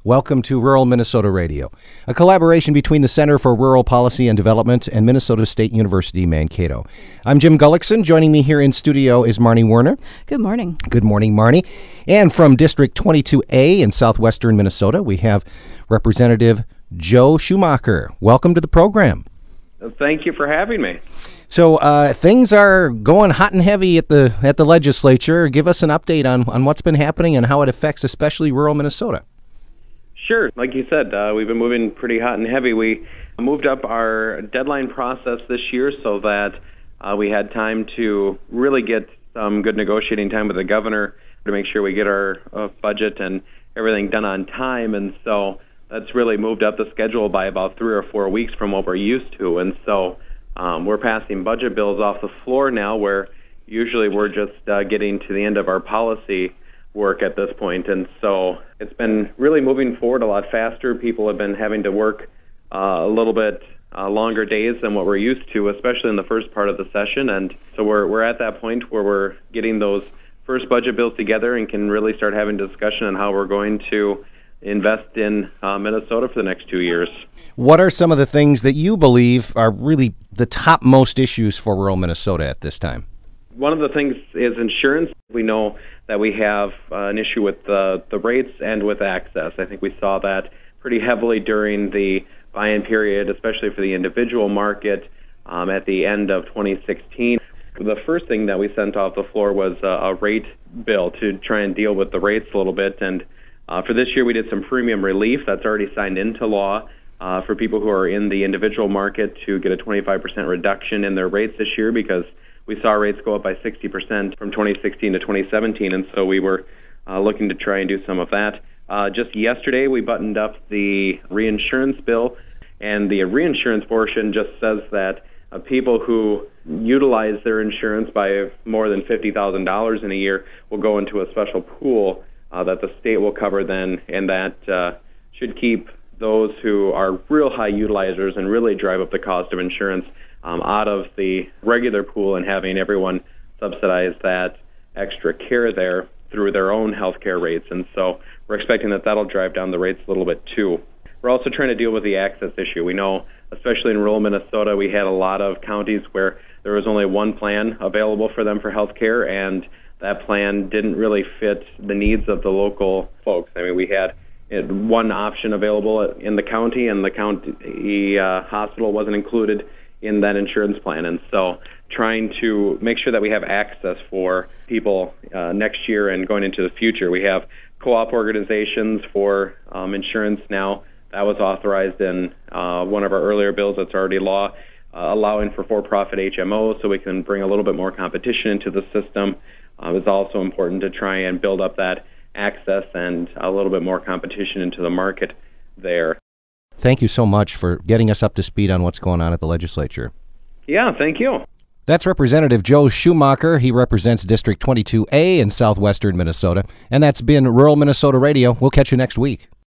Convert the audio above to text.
Welcome to Rural Minnesota Radio, a collaboration between the Center for Rural Policy and Development and Minnesota State University, Mankato. I'm Jim Gullickson. Joining me here in studio is Marnie Werner. Good morning. Good morning, Marnie. And from District 22A in southwestern Minnesota, we have Representative Joe Schumacher. Welcome to the program. Thank you for having me. So things are going hot and heavy at the legislature. Give us an update on what's been happening and how it affects especially rural Minnesota. Sure. Like you said, we've been moving pretty hot and heavy. We moved up our deadline process this year so that we had time to really get some good negotiating time with the governor to make sure we get our budget and everything done on time. And so that's really moved up the schedule by about 3 or 4 weeks from what we're used to. And so we're passing budget bills off the floor now, where usually we're just getting to the end of our policy work at this point. And so it's been really moving forward a lot faster. People have been having to work a little bit longer days than what we're used to, especially in the first part of the session. And so we're at that point where we're getting those first budget bills together and can really start having discussion on how we're going to invest in Minnesota for the next 2 years. What are some of the things that you believe are really the topmost issues for rural Minnesota at this time? One of the things is insurance. We know that we have an issue with the rates and with access. I think we saw that pretty heavily during the buy-in period, especially for the individual market at the end of 2016. The first thing that we sent off the floor was a rate bill to try and deal with the rates a little bit. And for this year, we did some premium relief that's already signed into law for people who are in the individual market to get a 25% reduction in their rates this year, because we saw rates go up by 60% from 2016 to 2017, and so we were looking to try and do some of that. Just yesterday, we buttoned up the reinsurance bill, and the reinsurance portion just says that people who utilize their insurance by more than $50,000 in a year will go into a special pool that the state will cover then, and that should keep those who are real high utilizers and really drive up the cost of insurance out of the regular pool, and having everyone subsidize that extra care there through their own health care rates. And so we're expecting that that'll drive down the rates a little bit too. We're also trying to deal with the access issue. We know, especially in rural Minnesota, we had a lot of counties where there was only one plan available for them for health care, and that plan didn't really fit the needs of the local folks. I mean, we had one option available in the county, and the county hospital wasn't included in that insurance plan. And so trying to make sure that we have access for people next year and going into the future. We have co-op organizations for insurance now. That was authorized in one of our earlier bills that's already law, allowing for for-profit HMOs so we can bring a little bit more competition into the system. It's also important to try and build up that access and a little bit more competition into the market there. Thank you so much for getting us up to speed on what's going on at the legislature. Yeah, thank you. That's Representative Joe Schumacher. He represents District 22A in southwestern Minnesota. And that's been Rural Minnesota Radio. We'll catch you next week.